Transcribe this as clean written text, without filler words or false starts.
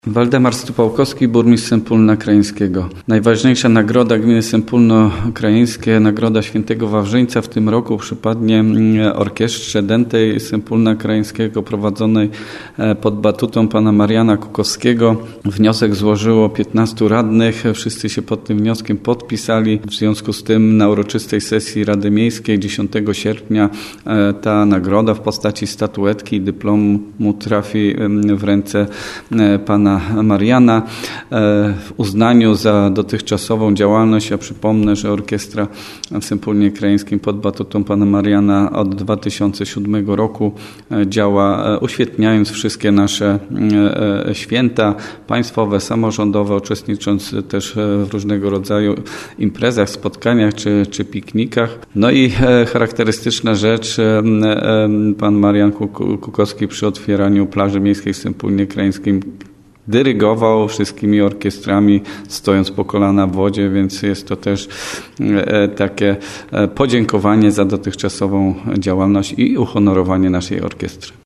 Waldemar Stupałkowski, burmistrz Sępólna Krajeńskiego. Najważniejsza nagroda gminy Sępólno Krajeńskie, nagroda Świętego Wawrzyńca w tym roku przypadnie orkiestrze dętej Sępólna Krajeńskiego prowadzonej pod batutą pana Mariana Kukowskiego. Wniosek złożyło 15 radnych, wszyscy się pod tym wnioskiem podpisali. W związku z tym na uroczystej sesji Rady Miejskiej 10 sierpnia ta nagroda w postaci statuetki i dyplomu trafi w ręce pana Mariana w uznaniu za dotychczasową działalność. Ja przypomnę, że orkiestra w Sępólnie Krajeńskim pod batutą pana Mariana od 2007 roku działa, uświetniając wszystkie nasze święta państwowe, samorządowe, uczestnicząc też w różnego rodzaju imprezach, spotkaniach czy piknikach. No i charakterystyczna rzecz, pan Marian Kukowski przy otwieraniu plaży miejskiej w Sępólnie Krajeńskim dyrygował wszystkimi orkiestrami, stojąc po kolana w wodzie, więc jest to też takie podziękowanie za dotychczasową działalność i uhonorowanie naszej orkiestry.